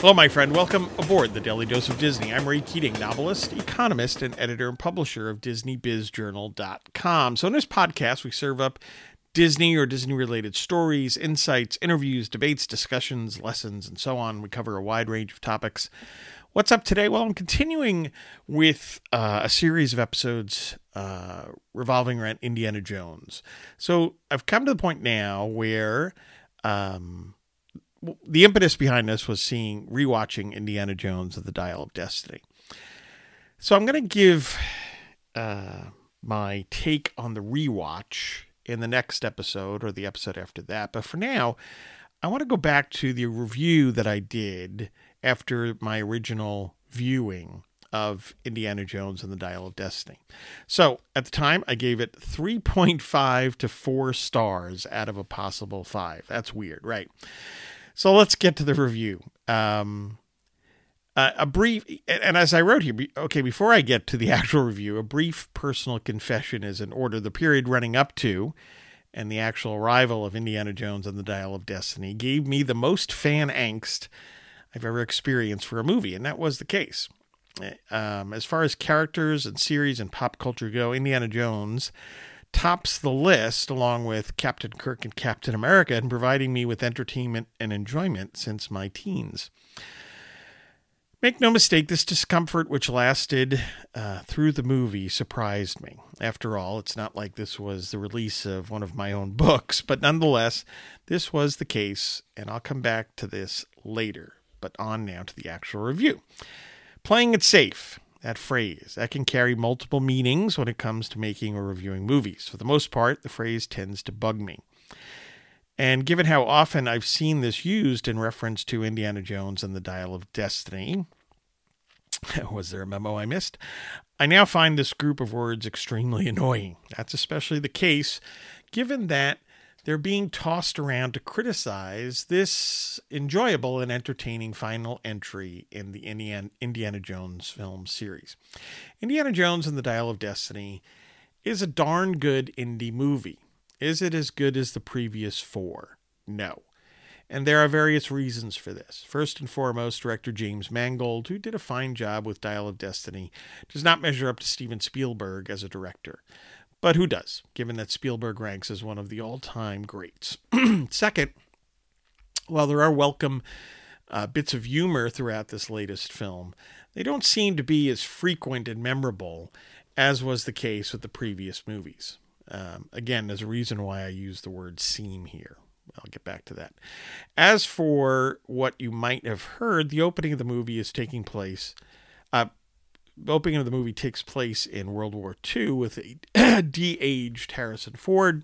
Hello, my friend. Welcome aboard the Daily Dose of Disney. I'm Ray Keating, novelist, economist, and editor and publisher of DisneyBizJournal.com. So in this podcast, we serve up Disney or Disney-related stories, insights, interviews, debates, discussions, lessons, and so on. We cover a wide range of topics. What's up today? Well, I'm continuing with a series of episodes revolving around Indiana Jones. So I've come to the point now where the impetus behind this was rewatching Indiana Jones and the Dial of Destiny. So I'm going to give my take on the rewatch in the next episode or the episode after that. But for now, I want to go back to the review that I did after my original viewing of Indiana Jones and the Dial of Destiny. So at the time, I gave it 3.5 to 4 stars out of a possible 5. That's weird, right? So let's get to the review. A brief, and as I wrote here, before I get to the actual review, a brief personal confession is in order. The period running up to and the actual arrival of Indiana Jones and the Dial of Destiny gave me the most fan angst I've ever experienced for a movie, and that was the case. As far as characters and series and pop culture go, Indiana Jones tops the list along with Captain Kirk and Captain America in providing me with entertainment and enjoyment since my teens. Make no mistake, this discomfort which lasted through the movie surprised me. After all, it's not like this was the release of one of my own books, but nonetheless, this was the case, and I'll come back to this later. But on now to the actual review. Playing it safe. That phrase, that can carry multiple meanings when it comes to making or reviewing movies. For the most part, the phrase tends to bug me. And given how often I've seen this used in reference to Indiana Jones and the Dial of Destiny, was there a memo I missed? I now find this group of words extremely annoying. That's especially the case given that they're being tossed around to criticize this enjoyable and entertaining final entry in the Indiana Jones film series. Indiana Jones and the Dial of Destiny is a darn good indie movie. Is it as good as the previous 4? No. And there are various reasons for this. First and foremost, director James Mangold, who did a fine job with Dial of Destiny, does not measure up to Steven Spielberg as a director. But who does, given that Spielberg ranks as one of the all-time greats? Second, while there are welcome bits of humor throughout this latest film, they don't seem to be as frequent and memorable as was the case with the previous movies. Again, there's a reason why I use the word seem here. I'll get back to that. As for what you might have heard, the opening of the movie is taking place... The opening of the movie takes place in World War II with a de-aged Harrison Ford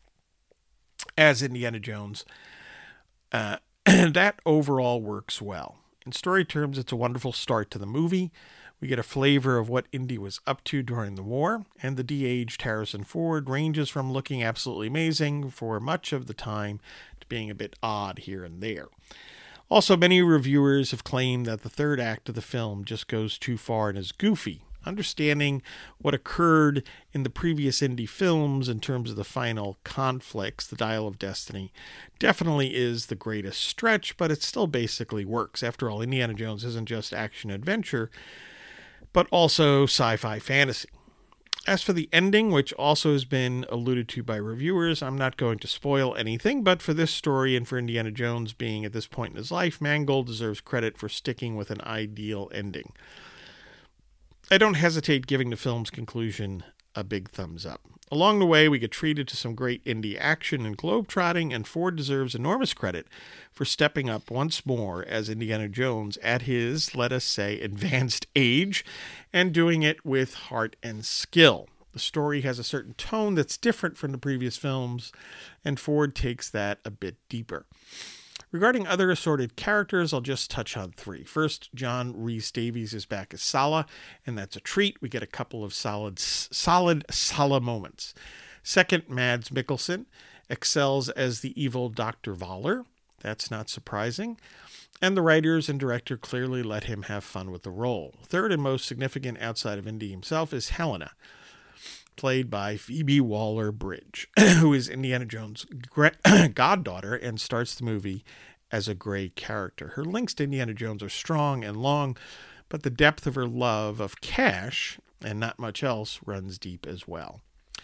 as Indiana Jones. And that overall works well. In story terms, it's a wonderful start to the movie. We get a flavor of what Indy was up to during the war, and the de-aged Harrison Ford ranges from looking absolutely amazing for much of the time to being a bit odd here and there. Also, many reviewers have claimed that the third act of the film just goes too far and is goofy. Understanding what occurred in the previous Indy films in terms of the final conflicts, the Dial of Destiny, definitely is the greatest stretch, but it still basically works. After all, Indiana Jones isn't just action-adventure, but also sci-fi fantasy. As for the ending, which also has been alluded to by reviewers, I'm not going to spoil anything, but for this story and for Indiana Jones being at this point in his life, Mangold deserves credit for sticking with an ideal ending. I don't hesitate giving the film's conclusion a big thumbs up. Along the way, we get treated to some great indie action and globetrotting, and Ford deserves enormous credit for stepping up once more as Indiana Jones at his, let us say, advanced age, and doing it with heart and skill. The story has a certain tone that's different from the previous films, and Ford takes that a bit deeper. Regarding other assorted characters, I'll just touch on 3. First, John Rhys-Davies is back as Sallah, and that's a treat. We get a couple of solid Sallah moments. Second, Mads Mikkelsen excels as the evil Dr. Voller. That's not surprising. And the writers and director clearly let him have fun with the role. Third and most significant outside of Indy himself is Helena, played by Phoebe Waller-Bridge, who is Indiana Jones' goddaughter and starts the movie as a gray character. Her links to Indiana Jones are strong and long, but the depth of her love of cash, and not much else, runs deep as well.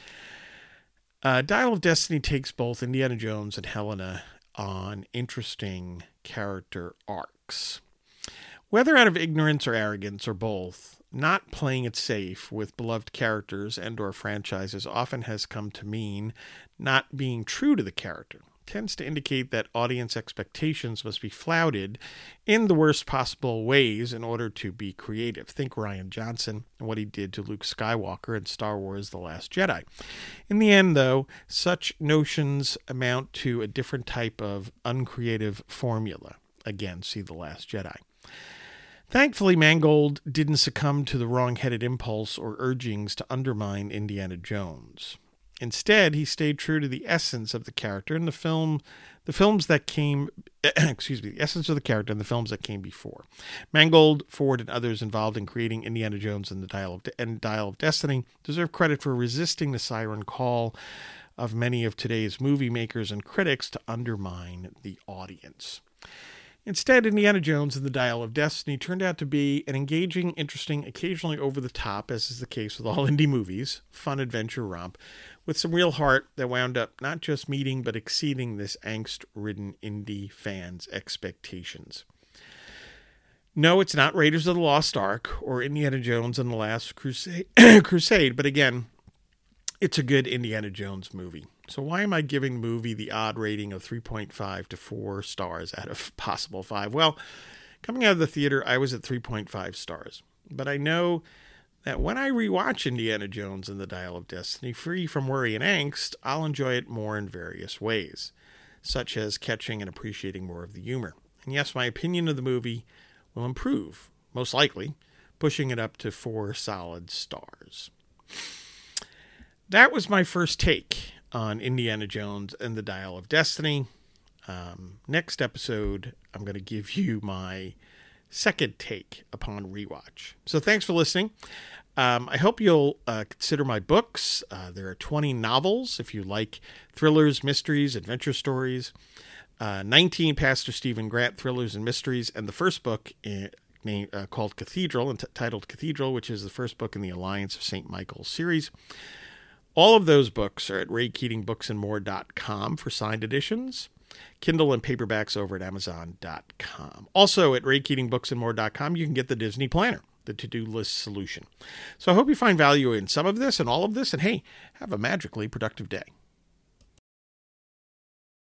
Dial of Destiny takes both Indiana Jones and Helena on interesting character arcs. Whether out of ignorance or arrogance or both, not playing it safe with beloved characters and or franchises often has come to mean not being true to the character. It tends to indicate that audience expectations must be flouted in the worst possible ways in order to be creative. Think Rian Johnson and what he did to Luke Skywalker in Star Wars The Last Jedi. In the end, though, such notions amount to a different type of uncreative formula. Again, see The Last Jedi. Thankfully, Mangold didn't succumb to the wrong-headed impulse or urgings to undermine Indiana Jones. Instead, he stayed true to the essence of the character in the films that came, the essence of the character in the films that came before. Mangold, Ford, and others involved in creating Indiana Jones and the Dial of Destiny deserve credit for resisting the siren call of many of today's movie makers and critics to undermine the audience. Instead, Indiana Jones and the Dial of Destiny turned out to be an engaging, interesting, occasionally over the top, as is the case with all indie movies, fun adventure romp, with some real heart that wound up not just meeting but exceeding this angst-ridden indie fans' expectations. No, it's not Raiders of the Lost Ark or Indiana Jones and the Last Crusade, but again, it's a good Indiana Jones movie. So why am I giving the movie the odd rating of 3.5 to 4 stars out of possible 5? Well, coming out of the theater, I was at 3.5 stars. But I know that when I rewatch Indiana Jones and the Dial of Destiny, free from worry and angst, I'll enjoy it more in various ways, such as catching and appreciating more of the humor. And yes, my opinion of the movie will improve, most likely, pushing it up to 4 solid stars. That was my first take on Indiana Jones and the Dial of Destiny. Next episode, I'm going to give you my second take upon rewatch. So thanks for listening. I hope you'll consider my books. There are 20 novels if you like thrillers, mysteries, adventure stories. 19 Pastor Stephen Grant thrillers and mysteries, and the first book called Cathedral, titled Cathedral, which is the first book in the Alliance of St. Michael series. All of those books are at RayKeatingBooksandMore.com for signed editions. Kindle and paperbacks over at Amazon.com. Also at RayKeatingBooksandMore.com, you can get the Disney Planner, the to-do list solution. So I hope you find value in some of this and all of this, and hey, have a magically productive day.